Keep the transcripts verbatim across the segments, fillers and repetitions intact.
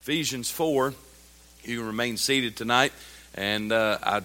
Ephesians four. You can remain seated tonight. And uh, I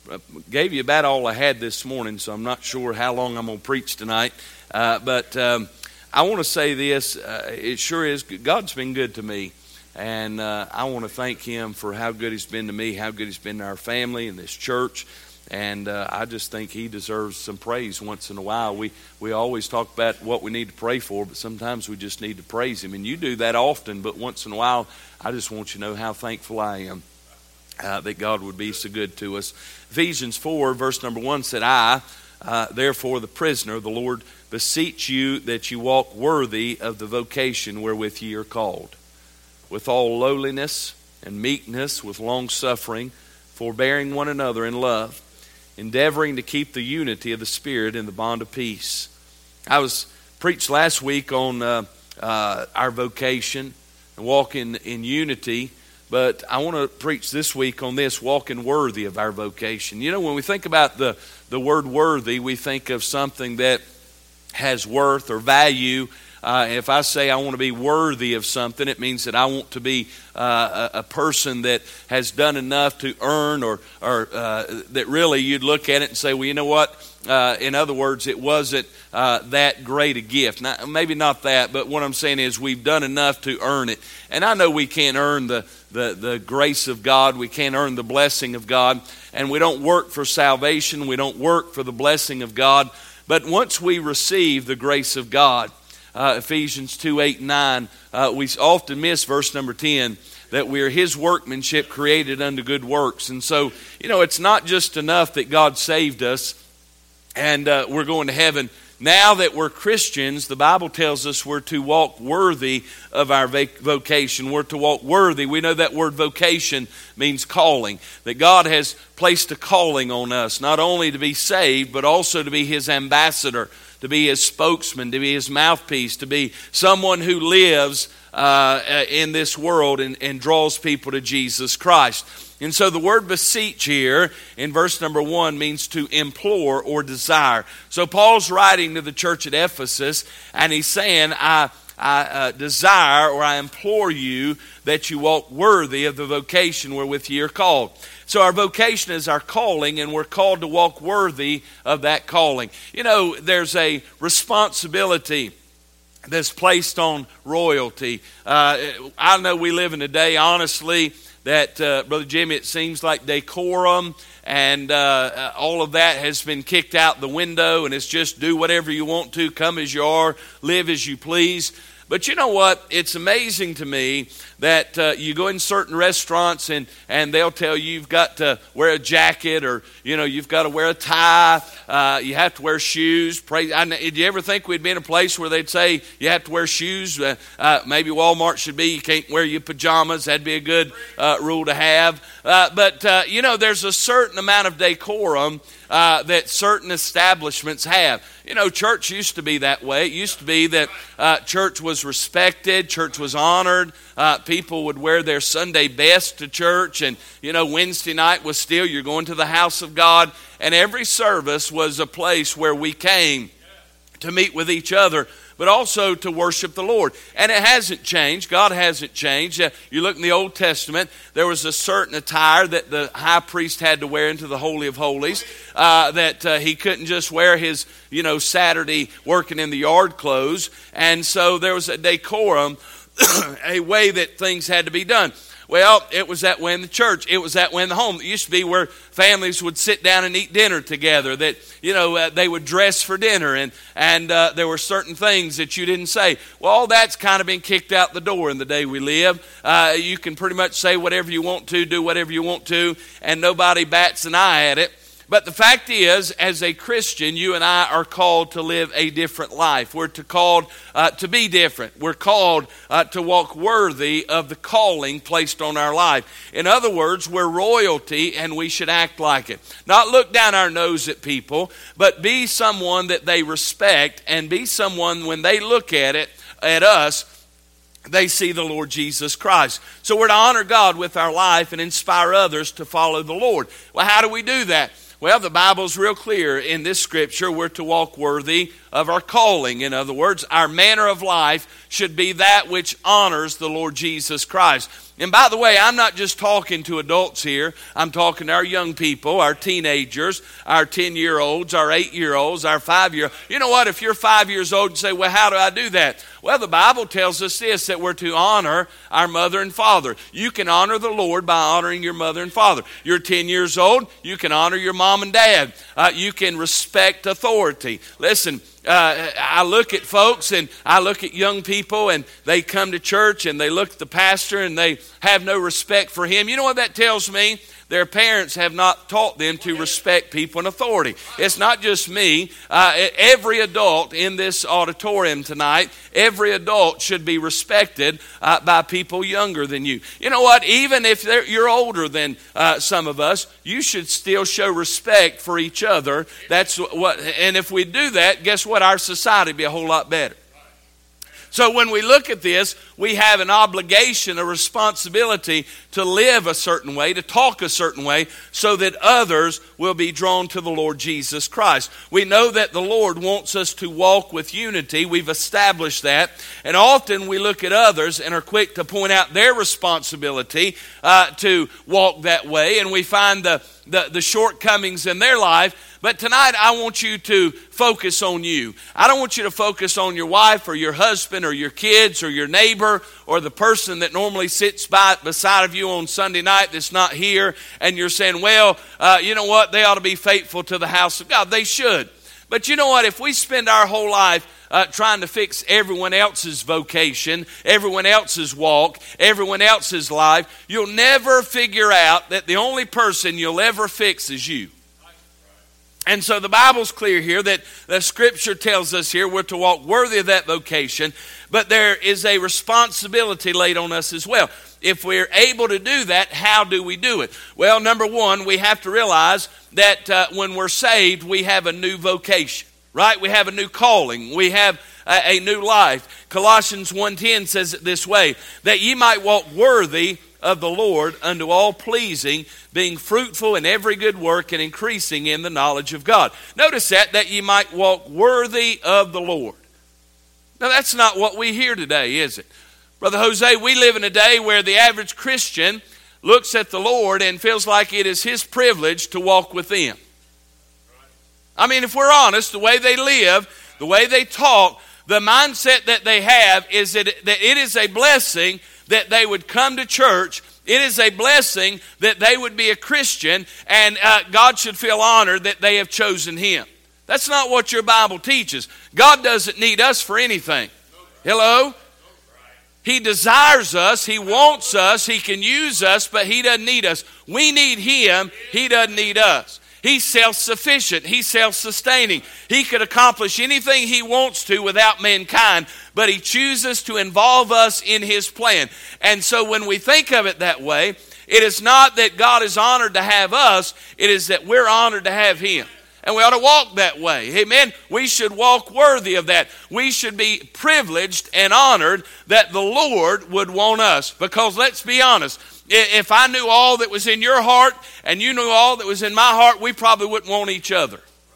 gave you about all I had this morning, so I'm not sure how long I'm going to preach tonight. Uh, but um, I want to say this. Uh, it sure is. God's been good to me. And uh, I want to thank Him for how good He's been to me, how good He's been to our family and this church. And uh, I just think He deserves some praise once in a while. We we always talk about what we need to pray for, but sometimes we just need to praise Him. And you do that often, but once in a while, I just want you to know how thankful I am uh, that God would be so good to us. Ephesians four, verse number one said, I, uh, therefore the prisoner, the Lord, beseech you that you walk worthy of the vocation wherewith ye are called, with all lowliness and meekness, with long suffering, forbearing one another in love, endeavoring to keep the unity of the Spirit in the bond of peace. I was preached last week on uh, uh, our vocation and walking in unity, but I want to preach this week on this, walking worthy of our vocation. You know, when we think about the, the word worthy, we think of something that has worth or value. Uh, if I say I want to be worthy of something, it means that I want to be uh, a, a person that has done enough to earn, or, or uh, that really you'd look at it and say, well, you know what? Uh, in other words, it wasn't uh, that great a gift. Not, maybe not that, but what I'm saying is we've done enough to earn it. And I know we can't earn the, the, the grace of God. We can't earn the blessing of God. And we don't work for salvation. We don't work for the blessing of God. But once we receive the grace of God, Uh, Ephesians two, eight, and nine, uh, we often miss verse number ten, that we are His workmanship created unto good works. And so, you know, it's not just enough that God saved us and uh, we're going to heaven. Now that we're Christians, the Bible tells us we're to walk worthy of our vocation. We're to walk worthy. We know that word vocation means calling. That God has placed a calling on us, not only to be saved, but also to be His ambassador, to be His spokesman, to be His mouthpiece, to be someone who lives uh, in this world and, and draws people to Jesus Christ. And so the word beseech here in verse number one means to implore or desire. So Paul's writing to the church at Ephesus, and he's saying, I, I uh, desire or I implore you that you walk worthy of the vocation wherewith ye are called. So our vocation is our calling, and we're called to walk worthy of that calling. You know, there's a responsibility that's placed on royalty. Uh, I know we live in a day, honestly, that, uh, Brother Jimmy, it seems like decorum and uh, all of that has been kicked out the window, and it's just do whatever you want to, come as you are, live as you please. But you know what? It's amazing to me that uh, you go in certain restaurants and, and they'll tell you you've got to wear a jacket, or, you know, you've got to wear a tie. Uh, you have to wear shoes. Pray, I, did you ever think we'd be in a place where they'd say you have to wear shoes? Uh, uh, maybe Walmart should be, you can't wear your pajamas. That'd be a good uh, rule to have. Uh, but, uh, you know, there's a certain amount of decorum Uh, that certain establishments have. You know, church used to be that way. It used to be that uh, church was respected, church was honored. Uh, people would wear their Sunday best to church, and, you know, Wednesday night was still, you're going to the house of God, and every service was a place where we came to meet with each other, but also to worship the Lord. And it hasn't changed. God hasn't changed. Uh, you look in the Old Testament, there was a certain attire that the high priest had to wear into the Holy of Holies, uh, that uh, he couldn't just wear his, you know, Saturday working in the yard clothes. And so there was a decorum, a way that things had to be done. Well, it was that way in the church. It was that way in the home. It used to be where families would sit down and eat dinner together. That, you know, uh, they would dress for dinner, and and uh, there were certain things that you didn't say. Well, all that's kind of been kicked out the door in the day we live. Uh, you can pretty much say whatever you want to, do whatever you want to, and nobody bats an eye at it. But the fact is, as a Christian, you and I are called to live a different life. We're to called uh, to be different. We're called uh, to walk worthy of the calling placed on our life. In other words, we're royalty, and we should act like it. Not look down our nose at people, but be someone that they respect, and be someone when they look at it, at us, they see the Lord Jesus Christ. So we're to honor God with our life and inspire others to follow the Lord. Well, how do we do that? Well, the Bible's real clear in this scripture. We're to walk worthy of our calling. In other words, our manner of life should be that which honors the Lord Jesus Christ. And by the way, I'm not just talking to adults here. I'm talking to our young people, our teenagers, our ten-year-olds, our eight-year-olds, our five-year-olds. You know what? If you're five years old and say, well, how do I do that? Well, the Bible tells us this, that we're to honor our mother and father. You can honor the Lord by honoring your mother and father. You're ten years old, you can honor your mom and dad. Uh, you can respect authority. Listen, Uh, I look at folks and I look at young people and they come to church and they look at the pastor and they have no respect for him. You know what that tells me? Their parents have not taught them to respect people in authority. It's not just me. Uh, every adult in this auditorium tonight, every adult should be respected uh, by people younger than you. You know what? Even if you're older than uh, some of us, you should still show respect for each other. That's what. And if we do that, guess what? Our society will be a whole lot better. So when we look at this, we have an obligation, a responsibility to live a certain way, to talk a certain way, so that others will be drawn to the Lord Jesus Christ. We know that the Lord wants us to walk with unity. We've established that. And often we look at others and are quick to point out their responsibility uh, to walk that way. And we find the, the, the shortcomings in their life. But tonight I want you to focus on you. I don't want you to focus on your wife or your husband or your kids or your neighbor or the person that normally sits by beside of you on Sunday night that's not here, and you're saying, well, uh, you know what, they ought to be faithful to the house of God. They should. But you know what, if we spend our whole life Uh, trying to fix everyone else's vocation, everyone else's walk, everyone else's life, you'll never figure out that the only person you'll ever fix is you. And so the Bible's clear here that the Scripture tells us here we're to walk worthy of that vocation, but there is a responsibility laid on us as well. If we're able to do that, how do we do it? Well, number one, we have to realize that uh, when we're saved, we have a new vocation, right? We have a new calling. We have a, a new life. Colossians one ten says it this way, that ye might walk worthy of the Lord unto all pleasing, being fruitful in every good work and increasing in the knowledge of God. Notice that, that ye might walk worthy of the Lord. Now that's not what we hear today, is it? Brother Jose, we live in a day where the average Christian looks at the Lord and feels like it is his privilege to walk with them. I mean, if we're honest, the way they live, the way they talk, the mindset that they have is that it is a blessing that they would come to church. It is a blessing that they would be a Christian, and uh, God should feel honored that they have chosen Him. That's not what your Bible teaches. God doesn't need us for anything. Hello? He desires us. He wants us. He can use us, but He doesn't need us. We need Him. He doesn't need us. He's self-sufficient. He's self-sustaining. He could accomplish anything He wants to without mankind, but He chooses to involve us in His plan. And so when we think of it that way, it is not that God is honored to have us, it is that we're honored to have Him. And we ought to walk that way. Amen. We should walk worthy of that. We should be privileged and honored that the Lord would want us. Because let's be honest, if I knew all that was in your heart and you knew all that was in my heart, we probably wouldn't want each other.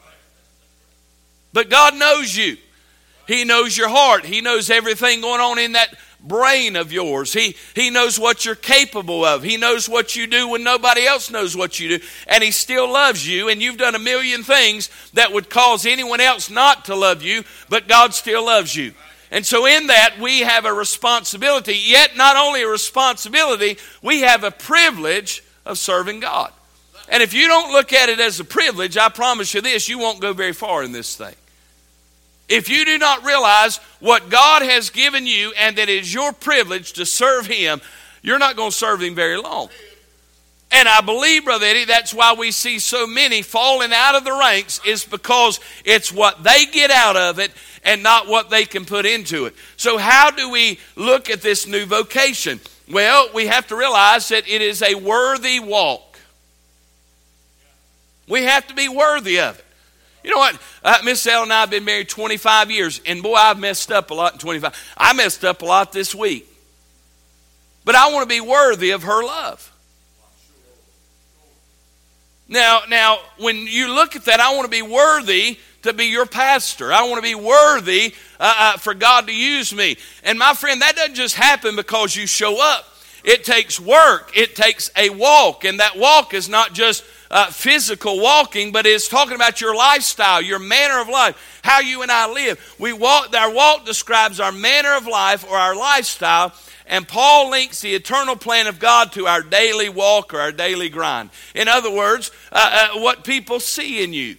But God knows you. He knows your heart. He knows everything going on in that brain of yours. He, he knows what you're capable of. He knows what you do when nobody else knows what you do. And He still loves you. And you've done a million things that would cause anyone else not to love you, but God still loves you. And so in that, we have a responsibility. Yet not only a responsibility, we have a privilege of serving God. And if you don't look at it as a privilege, I promise you this, you won't go very far in this thing. If you do not realize what God has given you and that it is your privilege to serve Him, you're not going to serve Him very long. And I believe, Brother Eddie, that's why we see so many falling out of the ranks, is because it's what they get out of it and not what they can put into it. So how do we look at this new vocation? Well, we have to realize that it is a worthy walk. We have to be worthy of it. You know what? Uh, Miss Elle and I have been married twenty-five years, and boy, I've messed up a lot in twenty-five. I messed up a lot this week. But I want to be worthy of her love. Now, now, when you look at that, I want to be worthy to be your pastor. I want to be worthy uh, uh, for God to use me. And my friend, that doesn't just happen because you show up. It takes work. It takes a walk. And that walk is not just uh, physical walking, but it's talking about your lifestyle, your manner of life, how you and I live. We walk. Our walk describes our manner of life or our lifestyle. And Paul links the eternal plan of God to our daily walk or our daily grind. In other words, uh, uh, what people see in you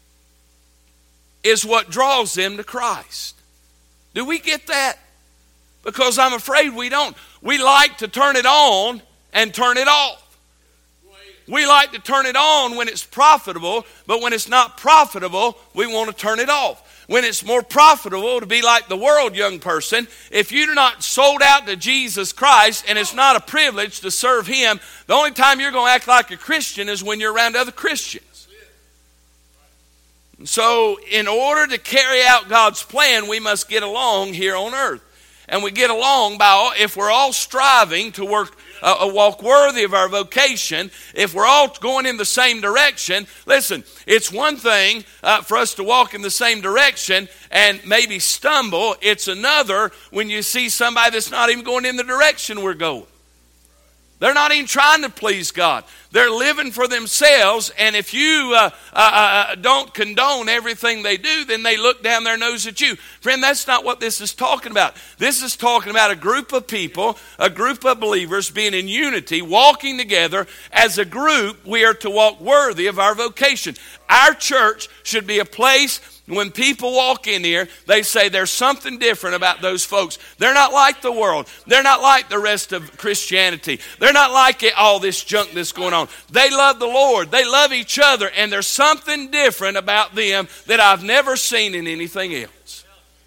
is what draws them to Christ. Do we get that? Because I'm afraid we don't. We like to turn it on and turn it off. We like to turn it on when it's profitable, but when it's not profitable, we want to turn it off. When it's more profitable to be like the world, young person, if you're not sold out to Jesus Christ and it's not a privilege to serve Him, the only time you're going to act like a Christian is when you're around other Christians. And so in order to carry out God's plan, we must get along here on earth. And we get along by, all, if we're all striving to work uh, a walk worthy of our vocation, if we're all going in the same direction, listen, it's one thing uh, for us to walk in the same direction and maybe stumble. It's another when you see somebody that's not even going in the direction we're going. They're not even trying to please God. They're living for themselves, and if you uh, uh, uh, don't condone everything they do, then they look down their nose at you. Friend, that's not what this is talking about. This is talking about a group of people, a group of believers being in unity, walking together. As a group, we are to walk worthy of our vocation. Our church should be a place when people walk in here, they say there's something different about those folks. They're not like the world. They're not like the rest of Christianity. They're not like it, all this junk that's going on. They love the Lord. They love each other. And there's something different about them that I've never seen in anything else.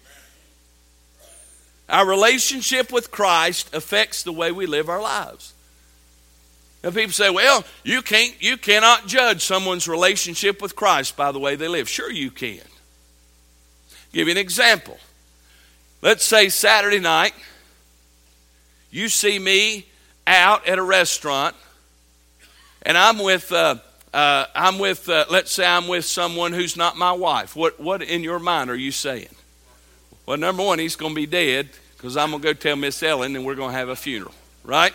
Our relationship with Christ affects the way we live our lives. Now people say, well, you can't, you cannot judge someone's relationship with Christ by the way they live. Sure you can. Give you an example. Let's say Saturday night, you see me out at a restaurant, and I'm with, uh, uh, I'm with, uh, let's say I'm with someone who's not my wife. What, what in your mind are you saying? Well, number one, he's going to be dead because I'm going to go tell Miss Ellen, and we're going to have a funeral, right?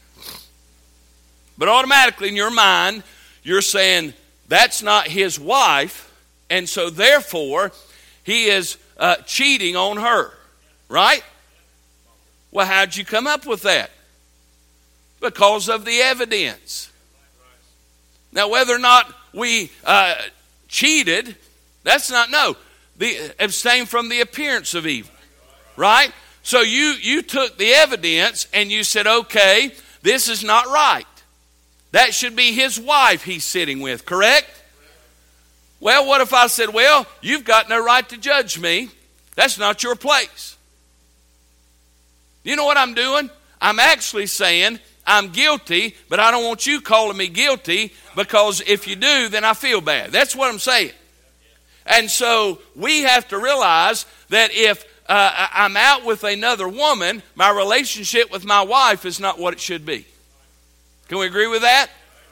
But automatically in your mind, you're saying that's not his wife, and so therefore he is uh, cheating on her, right? Well, how'd you come up with that? Because of the evidence. Now, whether or not we uh, cheated, that's not, no. The, abstain from the appearance of evil, right? So you, you took the evidence and you said, okay, this is not right. That should be his wife he's sitting with, correct? Well, what if I said, well, you've got no right to judge me. That's not your place. You know what I'm doing? I'm actually saying I'm guilty, but I don't want you calling me guilty because if you do, then I feel bad. That's what I'm saying. And so we have to realize that if uh, I'm out with another woman, my relationship with my wife is not what it should be. Can we agree with that?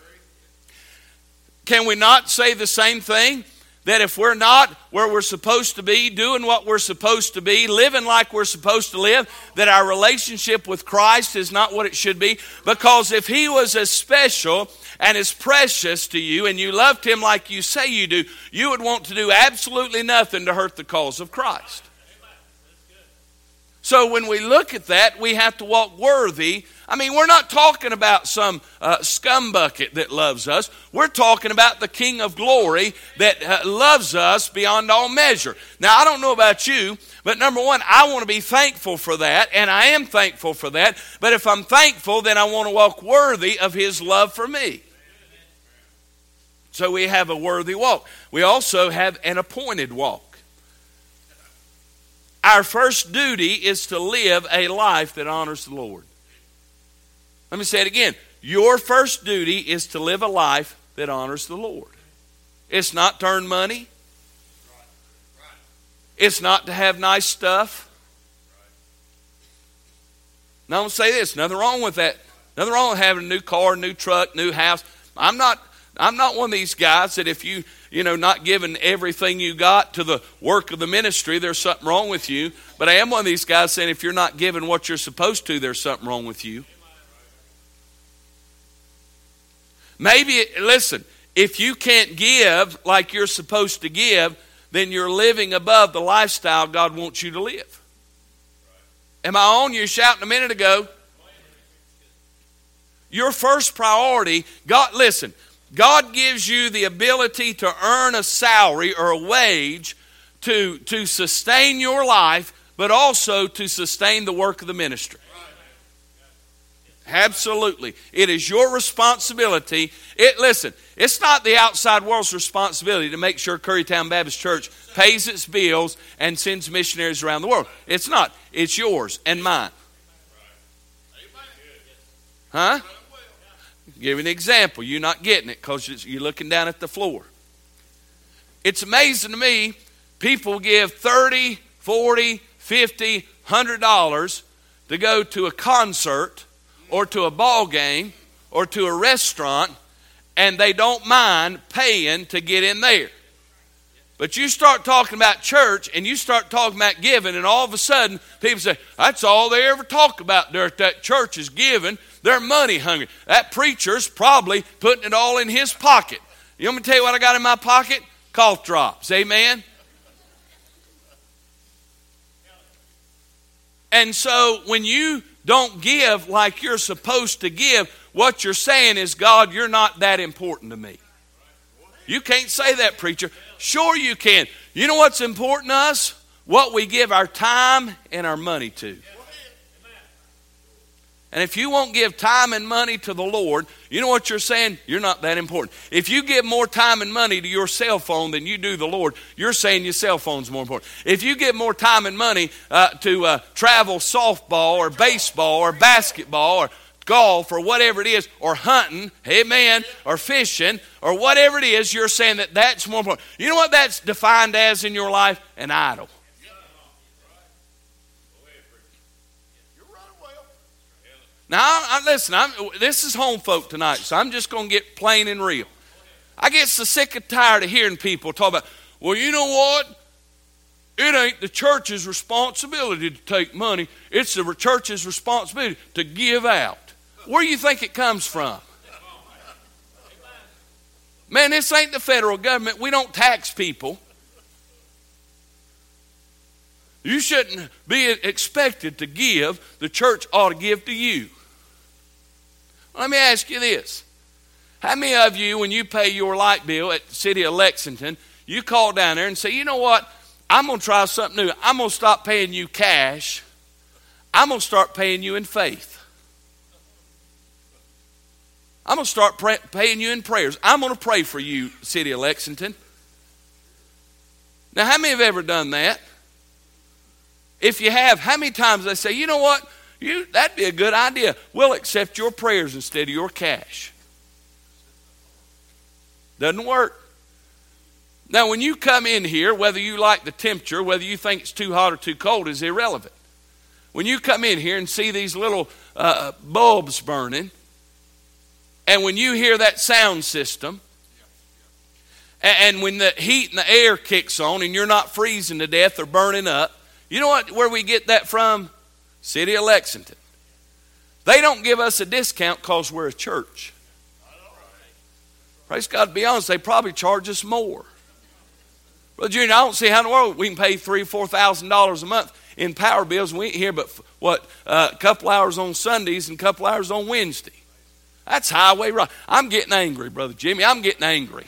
Can we not say the same thing? That if we're not where we're supposed to be, doing what we're supposed to be, living like we're supposed to live, that our relationship with Christ is not what it should be? Because if He was as special and as precious to you and you loved Him like you say you do, you would want to do absolutely nothing to hurt the cause of Christ. So when we look at that, we have to walk worthy. I mean, we're not talking about some uh, scumbucket that loves us. We're talking about the King of Glory that uh, loves us beyond all measure. Now, I don't know about you, but number one, I want to be thankful for that, and I am thankful for that. But if I'm thankful, then I want to walk worthy of His love for me. So we have a worthy walk. We also have an appointed walk. Our first duty is to live a life that honors the Lord. Let me say it again. Your first duty is to live a life that honors the Lord. It's not to earn money. It's not to have nice stuff. Now I'm going to say this. Nothing wrong with that. Nothing wrong with having a new car, new truck, new house. I'm not I'm not one of these guys that if you, you know, not giving everything you got to the work of the ministry, there's something wrong with you. But I am one of these guys saying if you're not giving what you're supposed to, there's something wrong with you. Maybe, listen, if you can't give like you're supposed to give, then you're living above the lifestyle God wants you to live. Am I on? You were shouting a minute ago. Your first priority, God, listen, God gives you the ability to earn a salary or a wage to, to sustain your life, but also to sustain the work of the ministry. Absolutely. It is your responsibility. It, listen, it's not the outside world's responsibility to make sure Currytown Baptist Church pays its bills and sends missionaries around the world. It's not. It's yours and mine. Huh? Give you an example. You're not getting it because you're looking down at the floor. It's amazing to me, people give thirty, forty, fifty, one hundred dollars to go to a concert or to a ball game or to a restaurant, and they don't mind paying to get in there. But you start talking about church and you start talking about giving, and all of a sudden people say, that's all they ever talk about there at that church is giving. They're money hungry. That preacher's probably putting it all in his pocket. You want me to tell you what I got in my pocket? Cough drops. Amen? And so when you don't give like you're supposed to give, what you're saying is, God, you're not that important to me. You can't say that, preacher. Sure you can. You know what's important to us? What we give our time and our money to. And if you won't give time and money to the Lord, you know what you're saying? You're not that important. If you give more time and money to your cell phone than you do the Lord, you're saying your cell phone's more important. If you give more time and money uh, to uh, travel softball or baseball or basketball or golf or whatever it is, or hunting, amen, or fishing, or whatever it is, you're saying that that's more important. You know what that's defined as in your life? An idol. Now, I, I, listen, I'm, this is home folk tonight, so I'm just going to get plain and real. I get so sick and tired of hearing people talk about, well, you know what? It ain't the church's responsibility to take money. It's the church's responsibility to give out. Where do you think it comes from? Man, this ain't the federal government. We don't tax people. You shouldn't be expected to give. The church ought to give to you. Let me ask you this. How many of you, when you pay your light bill at the city of Lexington, you call down there and say, you know what? I'm going to try something new. I'm going to stop paying you cash. I'm going to start paying you in faith. I'm going to start pray, paying you in prayers. I'm going to pray for you, city of Lexington. Now, how many have ever done that? If you have, how many times they say, you know what? You, that'd be a good idea. We'll accept your prayers instead of your cash. Doesn't work. Now, when you come in here, whether you like the temperature, whether you think it's too hot or too cold is irrelevant. When you come in here and see these little uh, bulbs burning, and when you hear that sound system, and, and when the heat and the air kicks on and you're not freezing to death or burning up, you know what? Where we get that from? City of Lexington. They don't give us a discount because we're a church. Praise God, to be honest, they probably charge us more. Brother Junior, I don't see how in the world we can pay three or four thousand dollars a month in power bills. We ain't here but what uh, a couple hours on Sundays and a couple hours on Wednesday. That's highway right. I'm getting angry, Brother Jimmy. I'm getting angry.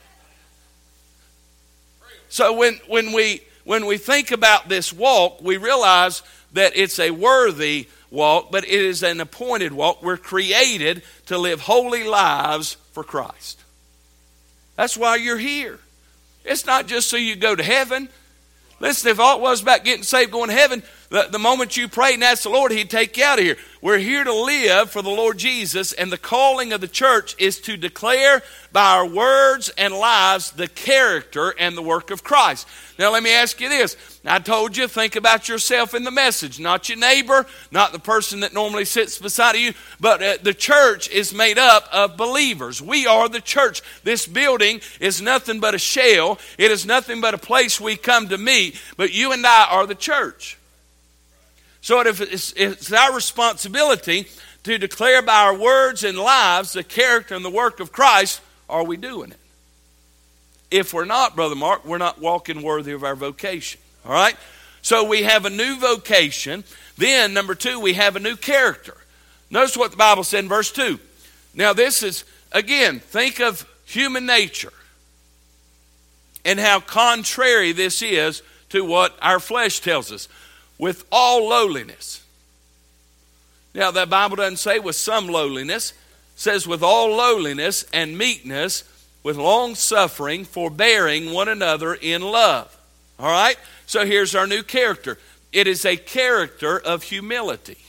So when when we when we think about this walk, we realize that it's a worthy walk, but it is an appointed walk. We're created to live holy lives for Christ. That's why you're here. It's not just so you go to heaven. Listen, if all it was about getting saved, going to heaven, The, the moment you prayed and asked the Lord, He'd take you out of here. We're here to live for the Lord Jesus, and the calling of the church is to declare by our words and lives the character and the work of Christ. Now let me ask you this. I told you, think about yourself in the message, not your neighbor, not the person that normally sits beside you, but uh, the church is made up of believers. We are the church. This building is nothing but a shell. It is nothing but a place we come to meet, but you and I are the church. So if it's, it's our responsibility to declare by our words and lives the character and the work of Christ. Are we doing it? If we're not, Brother Mark, we're not walking worthy of our vocation. All right? So we have a new vocation. Then, number two, we have a new character. Notice what the Bible said in verse two. Now this is, again, think of human nature and how contrary this is to what our flesh tells us. With all lowliness. Now the Bible doesn't say with some lowliness. It says with all lowliness and meekness, with long suffering, forbearing one another in love. All right? So here's our new character. It is a character of humility.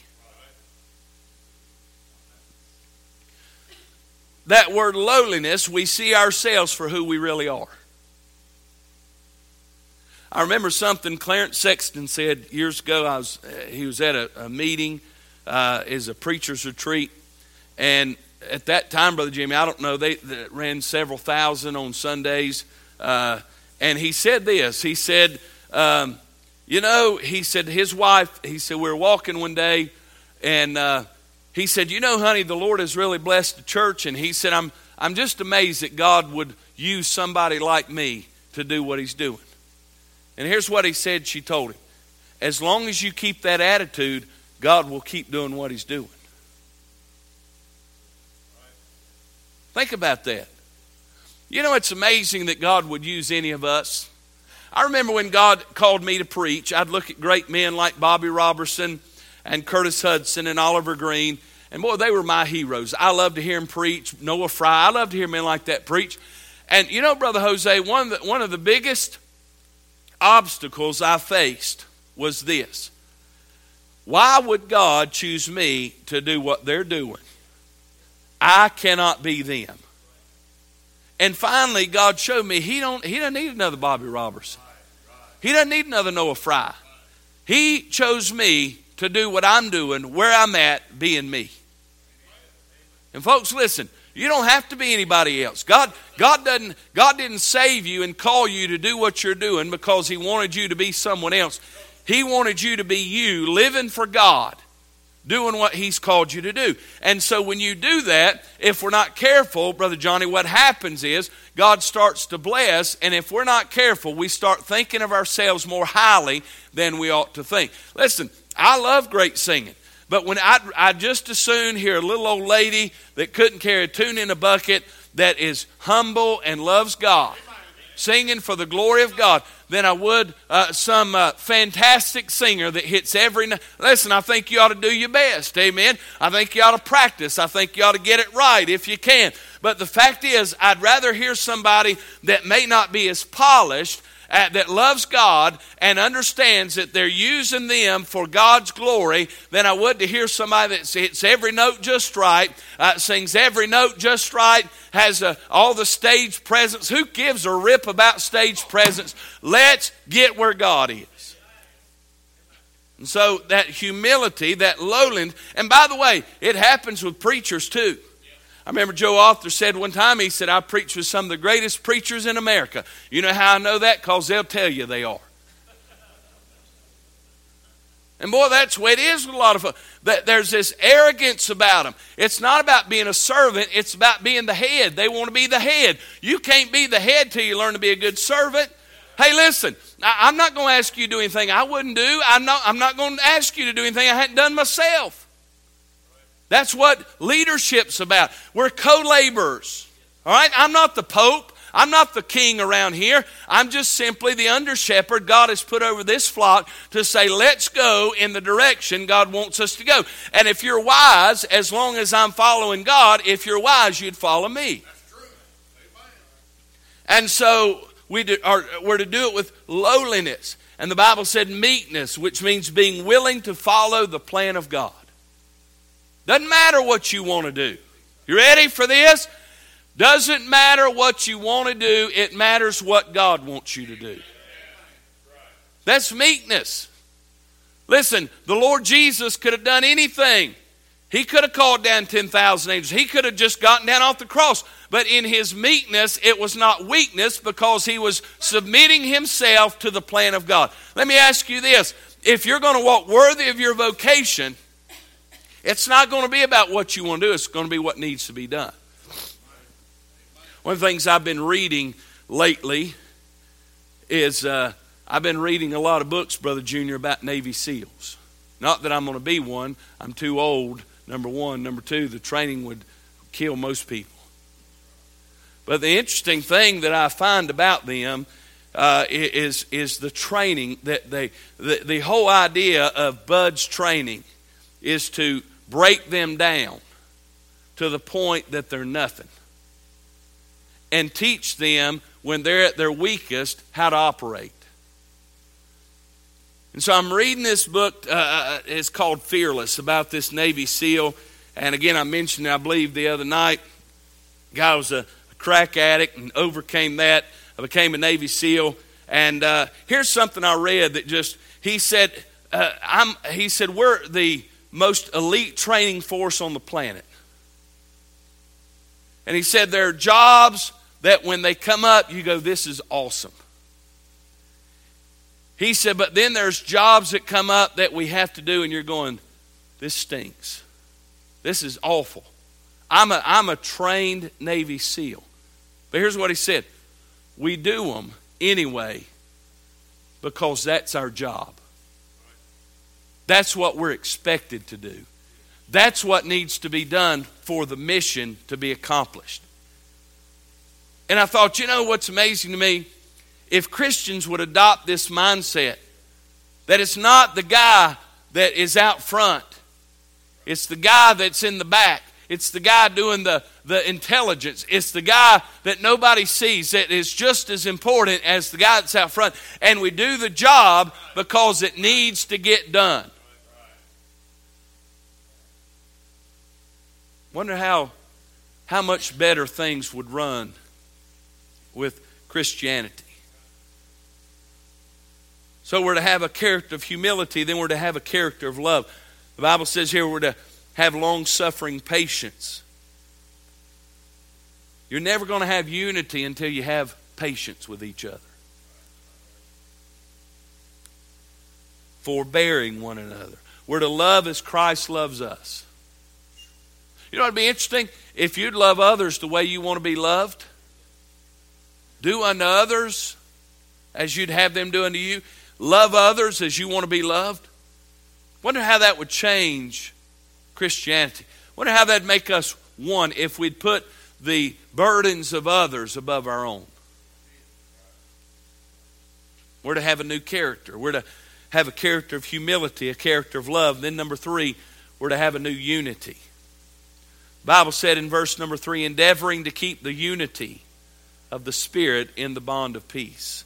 That word lowliness, we see ourselves for who we really are. I remember something Clarence Sexton said years ago. I was uh, he was at a, a meeting uh, as a preacher's retreat, and at that time, Brother Jimmy, I don't know, they, they ran several thousand on Sundays, uh, and he said this. He said, um, you know, he said his wife. He said we were walking one day, and uh, he said, you know, honey, the Lord has really blessed the church, and he said, I'm I'm just amazed that God would use somebody like me to do what He's doing. And here's what he said she told him. As long as you keep that attitude, God will keep doing what He's doing. Think about that. You know, it's amazing that God would use any of us. I remember when God called me to preach, I'd look at great men like Bobby Robertson and Curtis Hudson and Oliver Green. And boy, they were my heroes. I loved to hear them preach. Noah Fry. I loved to hear men like that preach. And you know, Brother Jose, one of the, one of the biggest obstacles I faced was this. Why would God choose me to do what they're doing? I cannot be them. And finally, God showed me He don't He doesn't need another Bobby Robertson. He doesn't need another Noah Fry. He chose me to do what I'm doing, where I'm at, being me. And folks, listen. You don't have to be anybody else. God, God doesn't, God didn't save you and call you to do what you're doing because He wanted you to be someone else. He wanted you to be you, living for God, doing what He's called you to do. And so when you do that, if we're not careful, Brother Johnny, what happens is God starts to bless, and if we're not careful, we start thinking of ourselves more highly than we ought to think. Listen, I love great singing. But when I'd, I'd just as soon hear a little old lady that couldn't carry a tune in a bucket that is humble and loves God, singing for the glory of God, than I would uh, some uh, fantastic singer that hits every note. Listen, I think you ought to do your best, amen? I think you ought to practice. I think you ought to get it right if you can. But the fact is, I'd rather hear somebody that may not be as polished, Uh, that loves God and understands that they're using them for God's glory than I would to hear somebody that hits every note just right, uh, sings every note just right, has uh, all the stage presence. Who gives a rip about stage presence? Let's get where God is. And so that humility, that lowliness, and by the way, it happens with preachers too. I remember Joe Arthur said one time, he said, I preach with some of the greatest preachers in America. You know how I know that? Because they'll tell you they are. And boy, that's the way it is with a lot of folks. There's this arrogance about them. It's not about being a servant. It's about being the head. They want to be the head. You can't be the head till you learn to be a good servant. Hey, listen, I'm not going to ask you to do anything I wouldn't do. I'm not, I'm not going to ask you to do anything I hadn't done myself. That's what leadership's about. We're co-laborers. All right? I'm not the Pope. I'm not the king around here. I'm just simply the under-shepherd God has put over this flock to say, let's go in the direction God wants us to go. And if you're wise, as long as I'm following God, if you're wise, you'd follow me. That's true. Amen. And so we do, are, we're to do it with lowliness. And the Bible said meekness, which means being willing to follow the plan of God. Doesn't matter what you want to do. You ready for this? Doesn't matter what you want to do. It matters what God wants you to do. That's meekness. Listen, the Lord Jesus could have done anything. He could have called down ten thousand angels. He could have just gotten down off the cross. But in his meekness, it was not weakness because he was submitting himself to the plan of God. Let me ask you this. If you're going to walk worthy of your vocation, it's not going to be about what you want to do. It's going to be what needs to be done. One of the things I've been reading lately is uh, I've been reading a lot of books, Brother Junior, about Navy SEALs. Not that I'm going to be one. I'm too old, number one. Number two, the training would kill most people. But the interesting thing that I find about them uh, is, is the training that they, the, the whole idea of Bud's training is to break them down to the point that they're nothing. And teach them, when they're at their weakest, how to operate. And so I'm reading this book, uh, it's called Fearless, about this Navy SEAL. And again, I mentioned it, I believe, the other night. The guy was a crack addict and overcame that. I became a Navy SEAL. And uh, here's something I read that just, he said, uh, I'm, he said, we're the most elite training force on the planet. And he said, there are jobs that when they come up, you go, this is awesome. He said, but then there's jobs that come up that we have to do, and you're going, this stinks. This is awful. I'm a, I'm a trained Navy SEAL. But here's what he said. We do them anyway because that's our job. That's what we're expected to do. That's what needs to be done for the mission to be accomplished. And I thought, you know what's amazing to me? If Christians would adopt this mindset, that it's not the guy that is out front. It's the guy that's in the back. It's the guy doing the, the intelligence. It's the guy that nobody sees that is just as important as the guy that's out front. And we do the job because it needs to get done. Wonder how, how much better things would run with Christianity. So we're to have a character of humility, then we're to have a character of love. The Bible says here we're to have long-suffering patience. You're never going to have unity until you have patience with each other. Forbearing one another. We're to love as Christ loves us. You know what would be interesting? If you'd love others the way you want to be loved, do unto others as you'd have them do unto you. Love others as you want to be loved. Wonder how that would change Christianity. Wonder how that'd make us one if we'd put the burdens of others above our own. We're to have a new character. We're to have a character of humility, a character of love. And then number three, we're to have a new unity. The Bible said in verse number three, endeavoring to keep the unity of the Spirit in the bond of peace.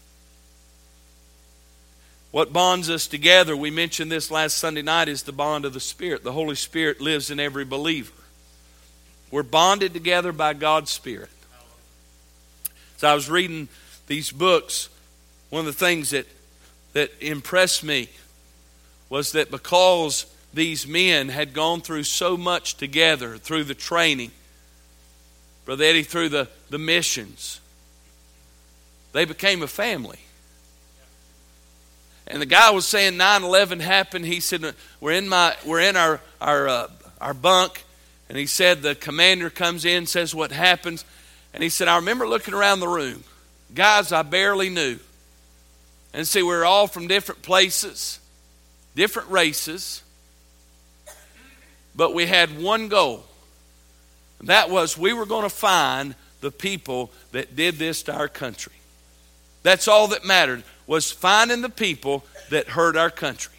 What bonds us together, we mentioned this last Sunday night, is the bond of the Spirit. The Holy Spirit lives in every believer. We're bonded together by God's Spirit. So I was reading these books. One of the things that, that impressed me was that because these men had gone through so much together, through the training, Brother Eddie, through the, the missions, they became a family. And the guy was saying nine eleven happened. He said, we're in my we're in our our uh, our bunk, and he said the commander comes in, says what happens, and he said, I remember looking around the room, guys I barely knew, and see, we we're all from different places, different races, but we had one goal. And that was we were going to find the people that did this to our country. That's all that mattered, was finding the people that hurt our country.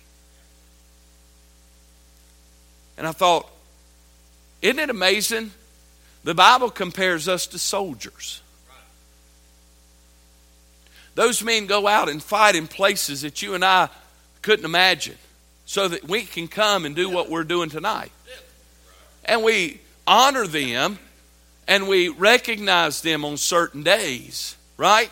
And I thought, isn't it amazing? The Bible compares us to soldiers. Those men go out and fight in places that you and I couldn't imagine, so that we can come and do what we're doing tonight. And we honor them and we recognize them on certain days, right?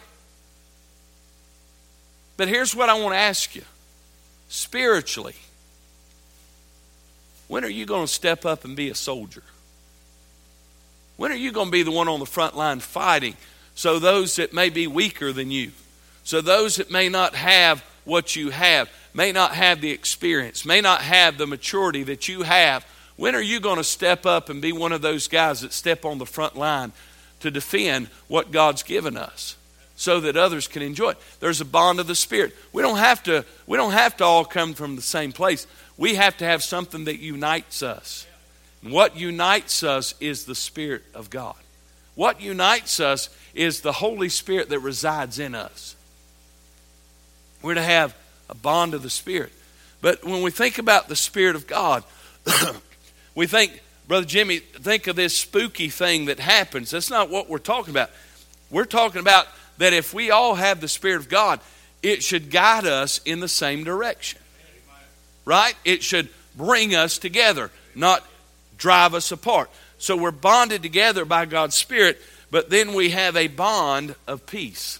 But here's what I want to ask you. Spiritually, when are you going to step up and be a soldier? When are you going to be the one on the front line fighting, so those that may be weaker than you, so those that may not have what you have, may not have the experience, may not have the maturity that you have, when are you going to step up and be one of those guys that step on the front line to defend what God's given us, so that others can enjoy it? There's a bond of the Spirit. We don't have to, we don't have to all come from the same place. We have to have something that unites us. And what unites us is the Spirit of God. What unites us is the Holy Spirit that resides in us. We're to have a bond of the Spirit. But when we think about the Spirit of God, we think, Brother Jimmy, think of this spooky thing that happens. That's not what we're talking about. We're talking about that if we all have the Spirit of God, it should guide us in the same direction. Right? It should bring us together, not drive us apart. So we're bonded together by God's Spirit, but then we have a bond of peace.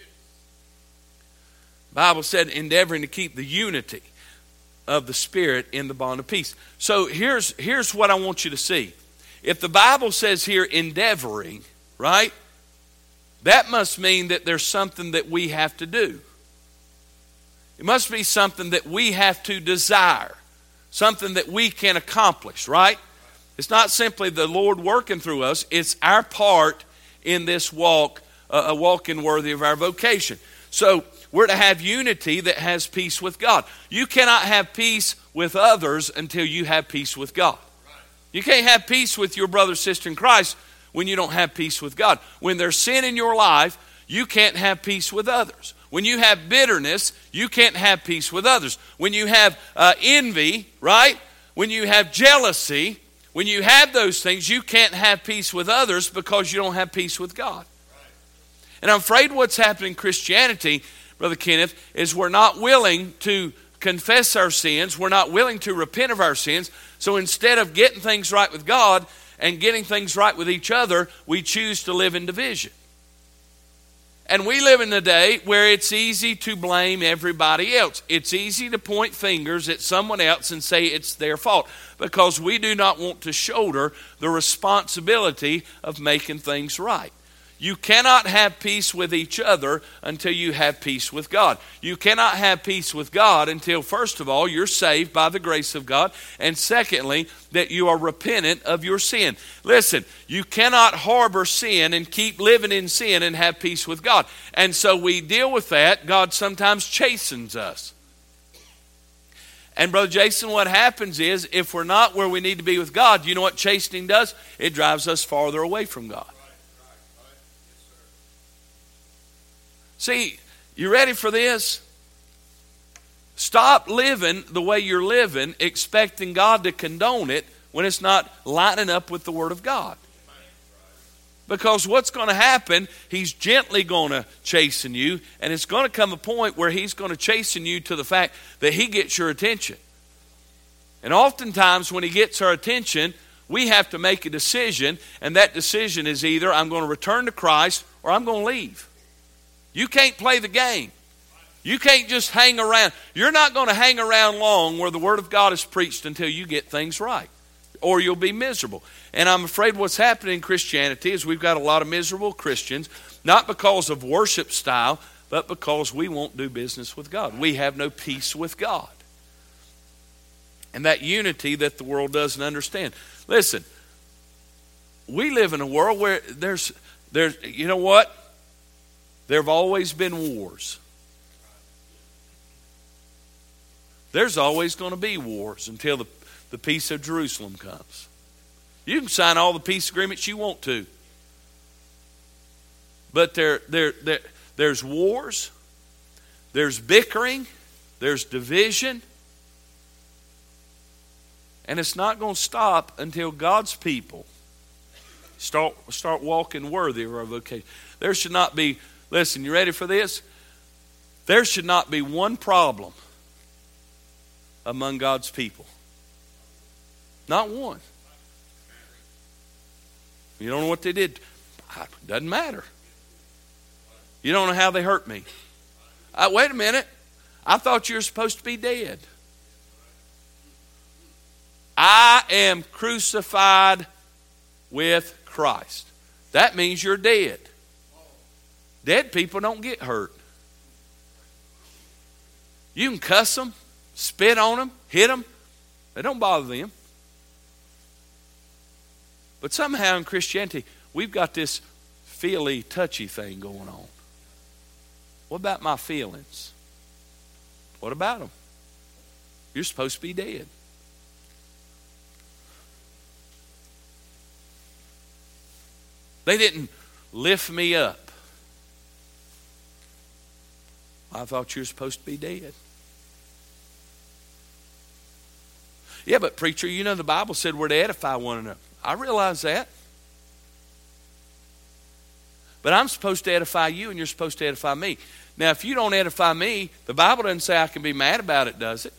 The Bible said, endeavoring to keep the unity of the Spirit in the bond of peace. So here's, here's what I want you to see. If the Bible says here endeavoring, right, that must mean that there's something that we have to do. It must be something that we have to desire, something that we can accomplish, right? It's not simply the Lord working through us. It's our part in this walk, uh, a walking worthy of our vocation. So we're to have unity that has peace with God. You cannot have peace with others until you have peace with God. You can't have peace with your brother, sister in Christ when you don't have peace with God. When there's sin in your life, you can't have peace with others. When you have bitterness, you can't have peace with others. When you have uh, envy, right? When you have jealousy, when you have those things, you can't have peace with others because you don't have peace with God. And I'm afraid what's happening in Christianity, Brother Kenneth, is we're not willing to confess our sins. We're not willing to repent of our sins. So instead of getting things right with God and getting things right with each other, we choose to live in division. And we live in a day where it's easy to blame everybody else. It's easy to point fingers at someone else and say it's their fault, because we do not want to shoulder the responsibility of making things right. You cannot have peace with each other until you have peace with God. You cannot have peace with God until, first of all, you're saved by the grace of God, and secondly, that you are repentant of your sin. Listen, you cannot harbor sin and keep living in sin and have peace with God. And so we deal with that. God sometimes chastens us. And Brother Jason, what happens is, if we're not where we need to be with God, you know what chastening does? It drives us farther away from God. See, you ready for this? Stop living the way you're living, expecting God to condone it when it's not lining up with the Word of God. Because what's going to happen, He's gently going to chasten you, and it's going to come a point where He's going to chasten you to the fact that He gets your attention. And oftentimes when He gets our attention, we have to make a decision, and that decision is either I'm going to return to Christ or I'm going to leave. You can't play the game. You can't just hang around. You're not going to hang around long where the Word of God is preached until you get things right, or you'll be miserable. And I'm afraid what's happening in Christianity is we've got a lot of miserable Christians, not because of worship style, but because we won't do business with God. We have no peace with God. And that unity that the world doesn't understand. Listen, we live in a world where there's, there's you know what? There have always been wars. There's always going to be wars until the, the peace of Jerusalem comes. You can sign all the peace agreements you want to. But there, there, there, there's wars, there's bickering, there's division. And it's not going to stop until God's people start, start walking worthy of our vocation. There should not be... Listen, you ready for this? There should not be one problem among God's people. Not one. You don't know what they did. It doesn't matter. You don't know how they hurt me. I, wait a minute. I thought you were supposed to be dead. I am crucified with Christ. That means you're dead. Dead people don't get hurt. You can cuss them, spit on them, hit them. They don't bother them. But somehow in Christianity, we've got this feely, touchy thing going on. What about my feelings? What about them? You're supposed to be dead. They didn't lift me up. I thought you were supposed to be dead. Yeah, but preacher, you know the Bible said we're to edify one another. I realize that. But I'm supposed to edify you and you're supposed to edify me. Now, if you don't edify me, the Bible doesn't say I can be mad about it, does it?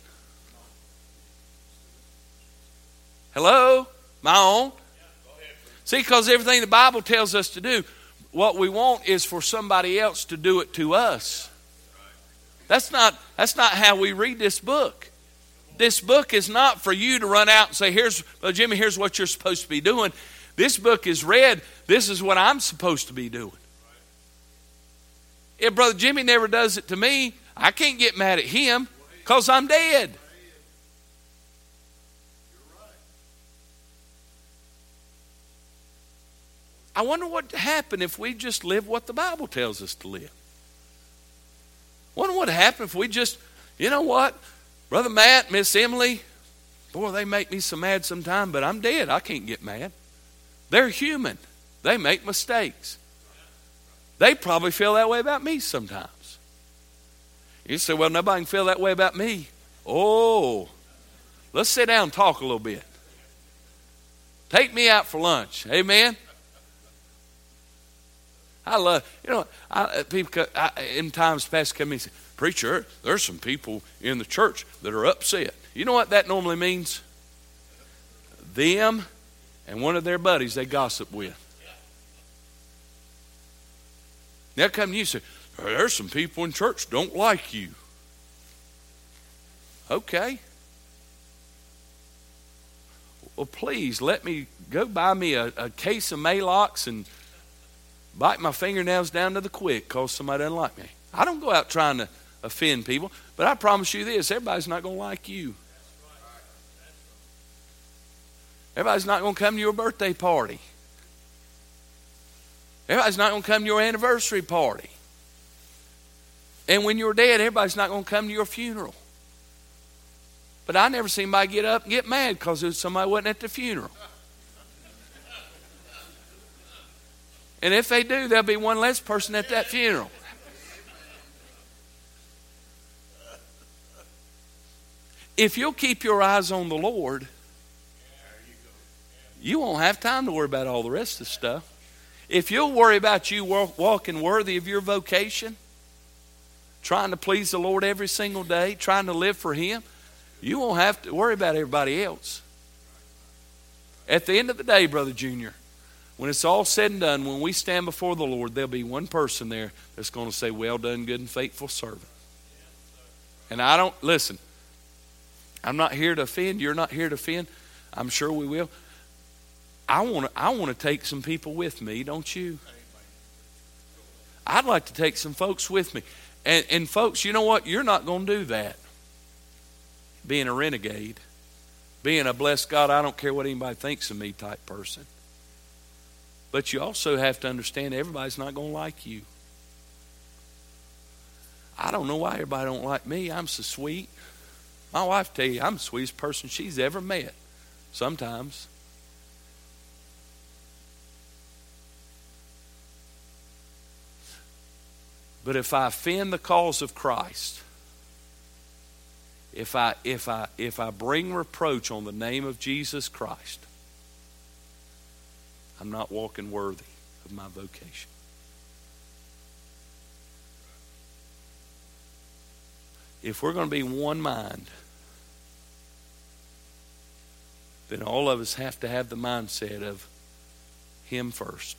Hello? My own? See, because everything the Bible tells us to do, what we want is for somebody else to do it to us. That's not, that's not how we read this book. This book is not for you to run out and say, here's, well, Jimmy, here's what you're supposed to be doing. This book is read. This is what I'm supposed to be doing. If Brother Jimmy never does it to me, I can't get mad at him because I'm dead. I wonder what would happen if we just live what the Bible tells us to live. I wonder what would happen if we just, you know what, Brother Matt, Miss Emily, boy, they make me so mad sometimes, but I'm dead. I can't get mad. They're human. They make mistakes. They probably feel that way about me sometimes. You say, well, nobody can feel that way about me. Oh, let's sit down and talk a little bit. Take me out for lunch. Amen. I love, you know, I, people I, in times past come in and say, preacher, there's some people in the church that are upset. You know what that normally means? Them and one of their buddies they gossip with. They'll come to you and say, there's some people in church don't like you. Okay. Well, please let me go buy me a, a case of Maalox and bite my fingernails down to the quick because somebody doesn't like me. I don't go out trying to offend people, but I promise you this, everybody's not going to like you. Everybody's not going to come to your birthday party. Everybody's not going to come to your anniversary party. And when you're dead, everybody's not going to come to your funeral. But I never seen anybody get up and get mad because somebody wasn't at the funeral. And if they do, there'll be one less person at that funeral. If you'll keep your eyes on the Lord, you won't have time to worry about all the rest of the stuff. If you'll worry about you walking worthy of your vocation, trying to please the Lord every single day, trying to live for Him, you won't have to worry about everybody else. At the end of the day, Brother Junior, when it's all said and done, when we stand before the Lord, there'll be one person there that's going to say, well done, good and faithful servant. And I don't, listen, I'm not here to offend. You're not here to offend. I'm sure we will. I want to I want to take some people with me, don't you? I'd like to take some folks with me. And, and folks, you know what? You're not going to do that. Being a renegade. Being a bless God, I don't care what anybody thinks of me type person. But you also have to understand everybody's not going to like you. I don't know why everybody don't like me. I'm so sweet. My wife tell you I'm the sweetest person she's ever met. Sometimes. But if I offend the cause of Christ, if I if I if I bring reproach on the name of Jesus Christ, I'm not walking worthy of my vocation. if we're going to be one mind, then all of us have to have the mindset of Him first.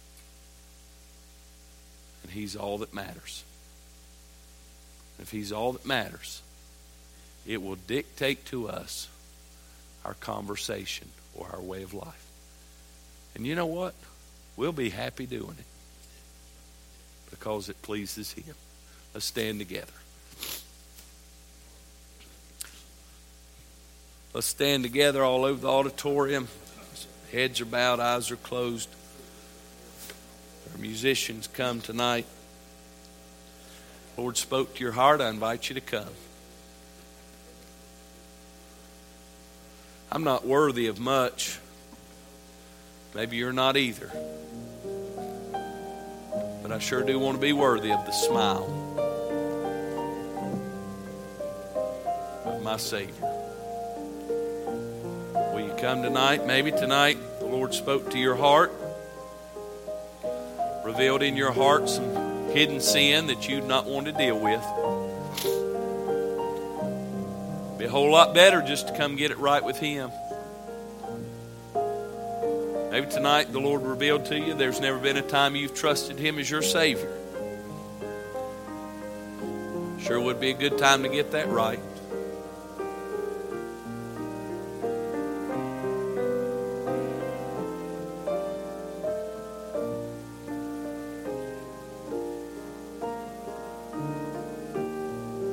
And He's all that matters. If He's all that matters, it will dictate to us our conversation or our way of life. And you know what? We'll be happy doing it because it pleases Him. Let's stand together. Let's stand together all over the auditorium. Heads are bowed, eyes are closed. Our musicians come tonight. Lord spoke to your heart. I invite you to come. I'm not worthy of much. Maybe you're not either. But I sure do want to be worthy of the smile of my Savior. Will you come tonight? Maybe tonight the Lord spoke to your heart, revealed in your heart some hidden sin that you'd not want to deal with. It'd be a whole lot better just to come get it right with Him. Maybe tonight the Lord revealed to you there's never been a time you've trusted Him as your Savior. Sure would be a good time to get that right.